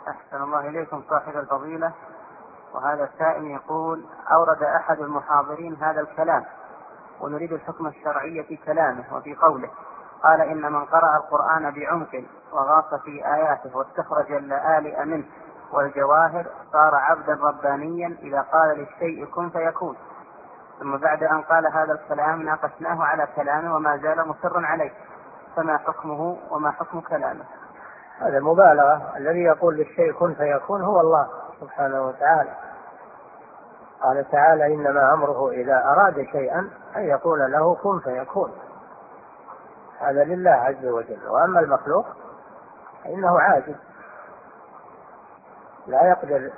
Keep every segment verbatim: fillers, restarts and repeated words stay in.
أحسن الله إليكم صاحب الفضيلة. وهذا السائل يقول: أورد أحد المحاضرين هذا الكلام ونريد الحكم الشرعي في كلامه وفي قوله، قال: إن من قرأ القرآن بعمق وغاص في آياته واستخرج اللآلئ منه والجواهر صار عبدا ربانيا إذا قال للشيء كن فيكون. ثم بعد أن قال هذا الكلام ناقشناه على كلامه وما زال مصر عليه، فما حكمه وما حكم كلامه؟ هذا مبالغة. الذي يقول للشيء كن فيكون هو الله سبحانه وتعالى. قال تعالى: إنما أمره إذا أراد شيئا أن يقول له كن فيكون. هذا لله عز وجل. وأما المخلوق فإنه عاجز لا يقدر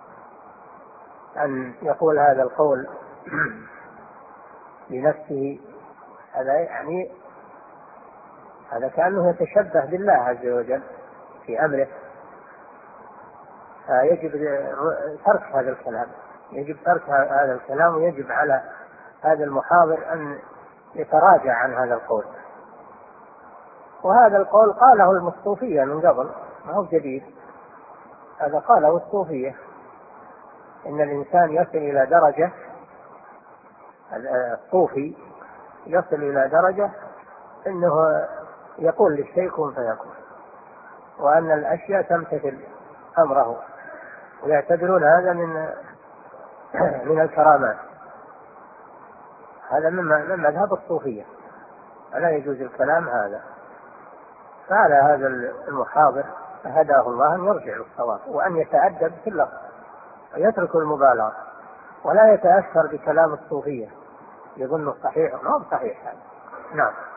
أن يقول هذا القول لنفسه. هذا يعني هذا كأنه يتشبه بالله عز وجل في أمره. فيجب ترك هذا الكلام، يجب ترك هذا الكلام ويجب على هذا المحاضر أن يتراجع عن هذا القول. وهذا القول قاله الصوفية من قبل، ما هو جديد. هذا قاله الصوفية، إن الإنسان يصل إلى درجة، الصوفي يصل إلى درجة إنه يقول للشيء كن فيكون، وأن الأشياء تمتثل أمره، ويعتبرون هذا من من الكرامات. هذا من مذهب الصوفية، فلا يجوز الكلام هذا. فعلى هذا المحاضر هداه الله أن يرجع للصواب وأن يتأدب في اللفظ ويترك المبالغة، ولا يتأثر بكلام الصوفية يظن صحيح وما هو صحيح هذا. نعم.